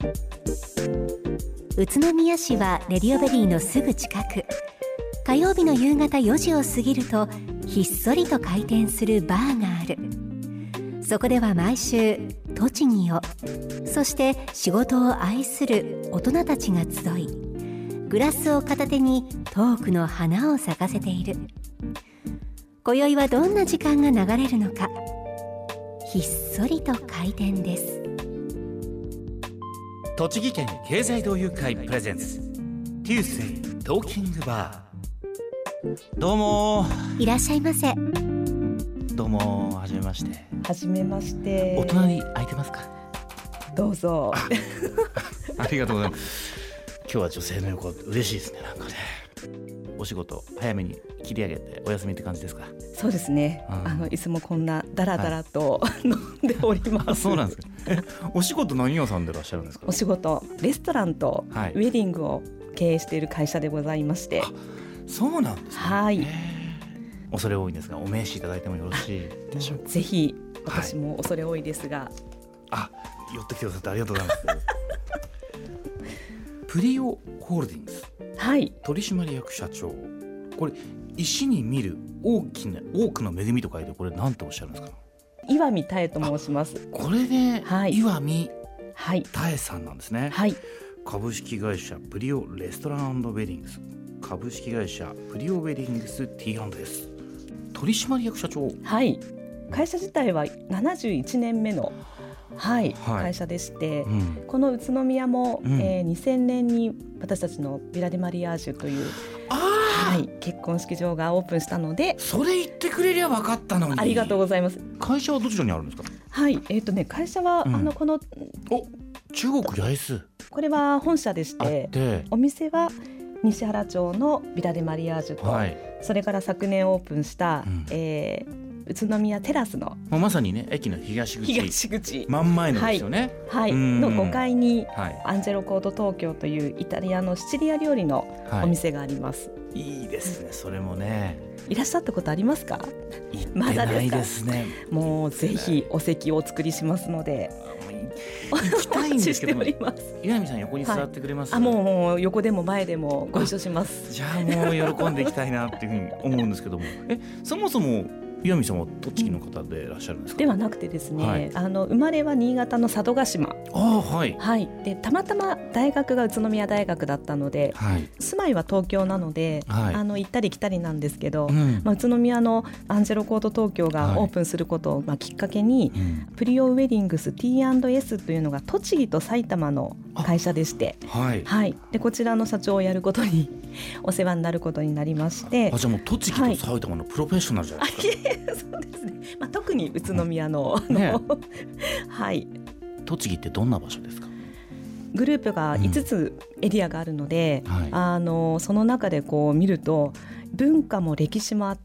宇都宮市はレディオベリーのすぐ近く。火曜日の夕方4時を過ぎるとひっそりと開店するバーがある。そこでは毎週栃木を、そして仕事を愛する大人たちが集い、グラスを片手にトークの花を咲かせている。今宵はどんな時間が流れるのか。ひっそりと開店です。 栃木県経済同友会プレゼンツ Tuesday トーキングバー。どうもいらっしゃいませ。 どうも、はじめまして。 はじめまして。 お隣空いてますか？ どうぞ。 ありがとうございます。今日は女性の横、嬉しいですね。なんかね、お仕事早めに切り上げてお休みって感じですか？ そうですね、いつもこんなダラダラと、飲んでおります。 そうなんですか。お仕事何をさんでらっしゃるんですか？ お仕事、レストランとウェディングを経営している会社でございまして。 そうなんですね。 はい。 恐れ多いんですが、お名刺いただいてもよろしいでしょうか？ ぜひ。私も恐れ多いですが、 寄ってきてくださってありがとうございます。プリオホールディングス、取締役社長、これ石に見る多くの恵みと書いて、これ何ておっしゃるんですか？ 岩見妙と申します。 これで、岩見妙さんなんですね。株式会社プリオレストラン&ウェディングス、株式会社プリオウェディングス T&S 取締役社長。 会社自体は71年目の、会社でして、この宇都宮も、2000年に私たちのビラデマリアージュという、結婚式場がオープンしたので。 それ言ってくれりゃ分かったのに。 ありがとうございます。 会社はどちらにあるんですか？ 会社は、この中国八重洲、これは本社でして、お店は西原町のビラデマリアージュと、それから昨年オープンした、宇都宮テラスの、 まさにね、駅の東口真ん前のですよね。 の5階に、アンジェロコード東京というイタリアのシチリア料理のお店があります。 いいですね。それもね、 いらっしゃったことありますか？ 行ってないですね。 もうぜひお席をお作りしますので。 行きたいんですけども、岩見さん横に座ってくれます？ もう横でも前でもご一緒します。 じゃあもう喜んでいきたいなっていうふうに思うんですけども、そもそも岩見さんは栃木の方でいらっしゃるんですか？ ではなくてですね、生まれは新潟の佐渡島。でたまたま大学が宇都宮大学だったので、住まいは東京なので、行ったり来たりなんですけど、宇都宮のアンジェロコード東京がオープンすることを、きっかけに、プリオウェディングス T&S というのが栃木と埼玉の会社でして、でこちらの社長をやることにお世話になることになりまして。 じゃあもう栃木と埼玉のプロフェッショナルじゃないですか？ そうですね。特に宇都宮の、 栃木ってどんな場所ですか？ グループが5つエリアがあるので、その中でこう見ると文化も歴史もあって、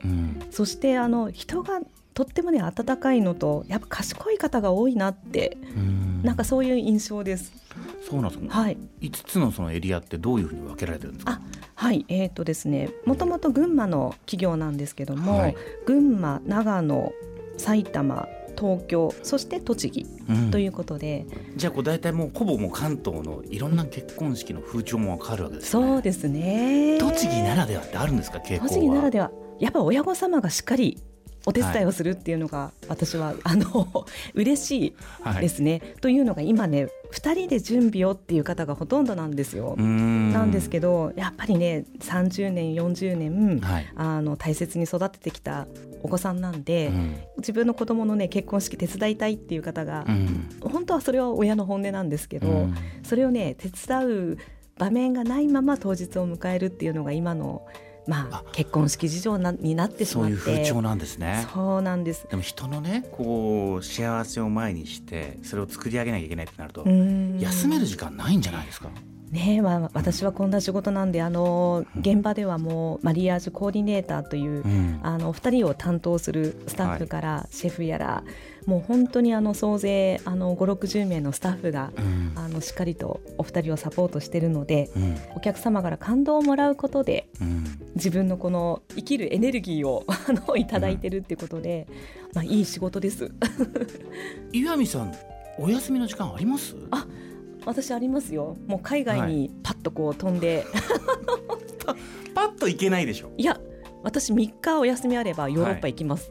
そして人がとってもね温かいのと、やっぱ賢い方が多いなって、なんかそういう印象です。 そうなんですか。5つのそのエリアってどういうふうに分けられてるんですか？ ですね、もともと群馬の企業なんですけども、群馬、長野、埼玉、東京、そして栃木ということで、 じゃあ大体もうほぼもう関東のいろんな結婚式の風潮も分かるわけですね。 そうですね。 栃木ならではってあるんですか？傾向は。 栃木ならでは、やっぱ親御様がしっかりお手伝いをするっていうのが、私は嬉しいですね。というのが今ね、2人で準備をっていう方がほとんどなんですよ。なんですけど、やっぱりね30年40年、大切に育ててきたお子さんなんで、自分の子供のね結婚式手伝いたいっていう方が、本当はそれは親の本音なんですけど、それをね手伝う場面がないまま当日を迎えるっていうのが今の結婚式事情になってしまって。 そういう風潮なんですね。 そうなんです。 でも人のねこう幸せを前にしてそれを作り上げなきゃいけないってなると、休める時間ないんじゃないですか？ 私はこんな仕事なんで、現場ではもうマリアージュコーディネーターという、2人を担当するスタッフからシェフやら、もう本当に総勢5、60名のスタッフが、しっかりとお二人をサポートしているので、お客様から感動をもらうことで、自分のこの生きるエネルギーをいただいてるっていうことで、いい仕事です。 岩見さんお休みの時間あります？ 私ありますよ。もう海外にパッとこう飛んで、 パッと行けないでしょ。 いや私3日お休みあればヨーロッパ行きます、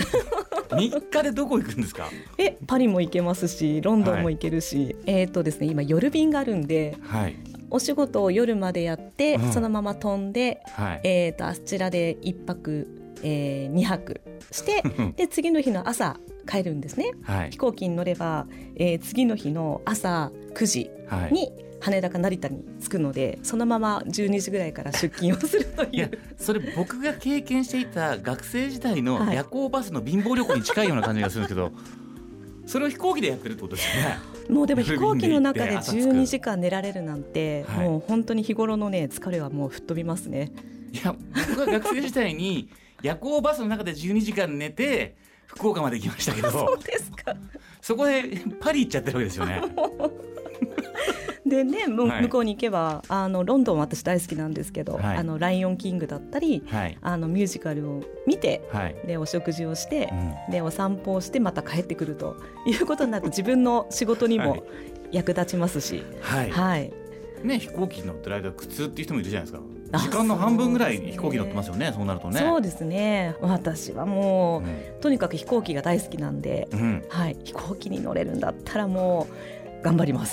3日でどこ行くんですか？ パリも行けますしロンドンも行けるし、ですね、今夜便があるんで、お仕事を夜までやって、そのまま飛んで、あちらで1泊、2泊してで次の日の朝帰るんですね、飛行機に乗れば、次の日の朝9時に羽田か成田に着くので、そのまま12時ぐらいから出勤をするという。 いやそれ僕が経験していた学生時代の夜行バスの貧乏旅行に近いような感じがするんですけど、それを飛行機でやってるってことですよね。 もうでも飛行機の中で12時間寝られるなんて、もう本当に日頃のね疲れはもう吹っ飛びますね。 いや僕が学生時代に夜行バスの中で12時間寝て福岡まで行きましたけどそうですか。 そこでパリ行っちゃってるわけですよね。 でね、向こうに行けばロンドンは私大好きなんですけど、ライオンキングだったり、ミュージカルを見て、でお食事をして、でお散歩をしてまた帰ってくるということになると自分の仕事にも役立ちますし、 ね、飛行機に乗ってる間苦痛っていう人もいるじゃないですか。時間の半分ぐらい飛行機乗ってますよね。そうなるとね。 そうですね。私はもう、とにかく飛行機が大好きなんで、飛行機に乗れるんだったらもう頑張ります。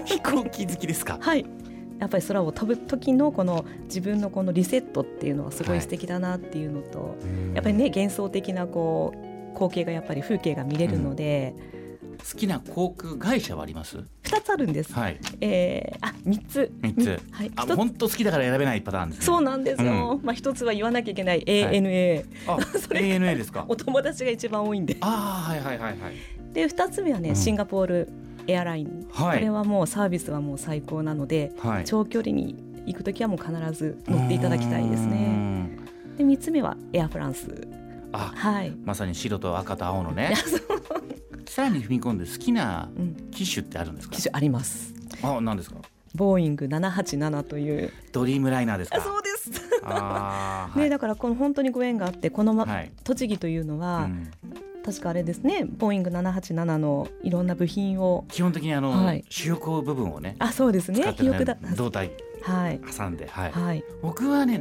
飛行機好きですか？ はい。やっぱり空を飛ぶ時のこの自分のこのリセットっていうのはすごい素敵だなっていうのと、やっぱりね幻想的なこう光景がやっぱり風景が見れるので。 好きな航空会社はあります？ 2 つあるんです、3つ、 本当好きだから選べないパターンですね。 そうなんですよ、1つは言わなきゃいけない ANA、 それ ANA ですか？ お友達が一番多いんで。で2つ目はね、シンガポールエアライン、これはもうサービスはもう最高なので、長距離に行くときはもう必ず乗っていただきたいですね。で3つ目はエアフランス。 まさに白と赤と青のね。さらに踏み込んで好きな機種ってあるんですか？ 機種あります。 何ですか？ ボーイング787というドリームライナーですか？ そうです。ね、だからこの本当にご縁があって、この、栃木というのは、確かあれですね、ボーイング787のいろんな部品を基本的に主翼部分をね、 そうですね、 使って胴体挟んで、僕はね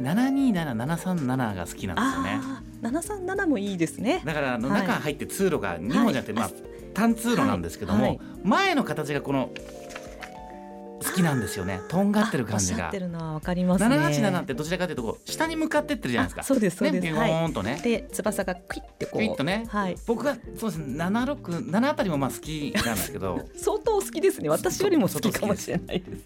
727、737が好きなんですよね。 737もいいですね。 だから中入って通路が2本じゃなくて、単通路なんですけども、前の形がこの好きなんですよね。とんがってる感じが。 おっしゃってるのは分かりますね。 787ってどちらかというと下に向かってってるじゃないですか。 そうですそうです。 ビヨーンとね。 で翼がクイッてこう。 クイッとね。僕はそうですね、7あたりも好きなんですけど。 相当好きですね。私よりも好きかもしれないです。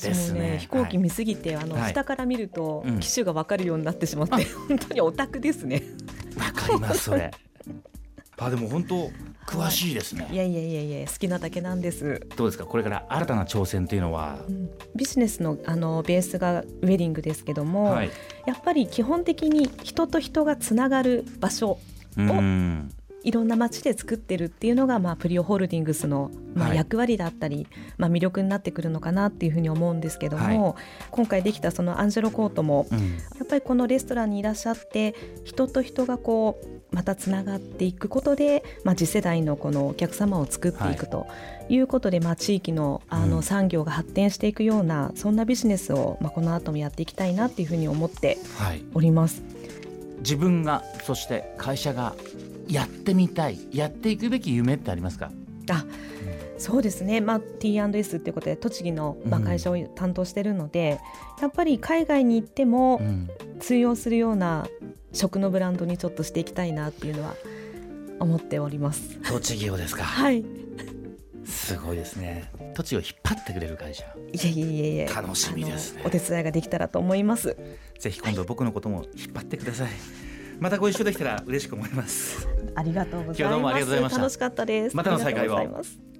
私もね、飛行機見すぎて下から見ると機種が分かるようになってしまって、本当にオタクですね。 わかりますそれ。でも本当詳しいですね。 いや好きなだけなんです。 どうですか、これから新たな挑戦というのは？ ビジネスのベースがウェディングですけども、やっぱり基本的に人と人がつながる場所をいろんな街で作ってるっていうのが、プリオホールディングスの役割だったり、魅力になってくるのかなっていうふうに思うんですけども、今回できたそのアンジェロコートも、やっぱりこのレストランにいらっしゃって人と人がこうまたつながっていくことで、次世代のこのお客様を作っていくということで、地域の産業が発展していくような、そんなビジネスをこの後もやっていきたいなっていうふうに思っております。 自分が、そして会社がやってみたい、やっていくべき夢ってありますか？ そうですね、T&S っていうことで栃木の会社を担当しているので、やっぱり海外に行っても通用するような食のブランドにちょっとしていきたいなっていうのは思っております。 栃木をですか？ はい。 すごいですね。栃木を引っ張ってくれる会社。 いや楽しみですね。 お手伝いができたらと思います。 ぜひ今度僕のことも引っ張ってください。またご一緒できたら嬉しく思います。 ありがとうございます。 今日どうもありがとうございました。 楽しかったです。 またの再会を。